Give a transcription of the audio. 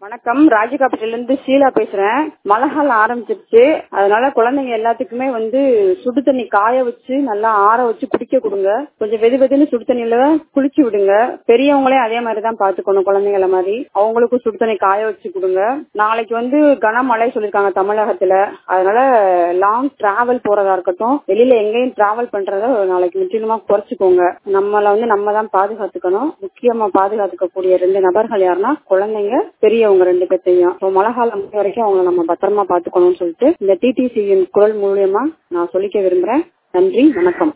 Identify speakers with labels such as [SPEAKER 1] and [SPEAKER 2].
[SPEAKER 1] வணக்கம். ராஜகாப்பட்டில இருந்து ஷீலா பேசுறேன். மழை காலம் ஆரம்பிச்சிருச்சு. அதனால குழந்தைங்க எல்லாத்துக்குமே சுடு தண்ணி காய வச்சு நல்லா ஆற வச்சு குடிக்க கொடுங்க. கொஞ்சம் வெது வெதுன்னு சுடு தண்ணியில குளிச்சு விடுங்க. பெரியவங்களே அதே மாதிரிதான் பாத்துக்கணும். குழந்தைங்கள மாதிரி அவங்களுக்கும் சுடு தண்ணி காய வச்சு கொடுங்க. நாளைக்கு கனமழை சொல்லிருக்காங்க தமிழகத்துல. அதனால லாங் டிராவல் போறதா இருக்கட்டும், வெளியில எங்கேயும் டிராவல் பண்றத நாளைக்கு முற்றிலுமா குறைச்சுக்கோங்க. நம்மள நம்ம தான் பாதுகாத்துக்கணும். முக்கியமா பாதுகாத்துக்கக்கூடிய 2 நபர்கள் யாருன்னா குழந்தைங்க, பெரியவங்க 2 பேர்த்தையும். மழை காலம் வரைக்கும் அவங்களை நம்ம பத்திரமா பாத்துக்கணும்னு சொல்லிட்டு இந்த டிடிசியின் குரல் மூலியமா நான் சொல்லிக்க விரும்புறேன். நன்றி, வணக்கம்.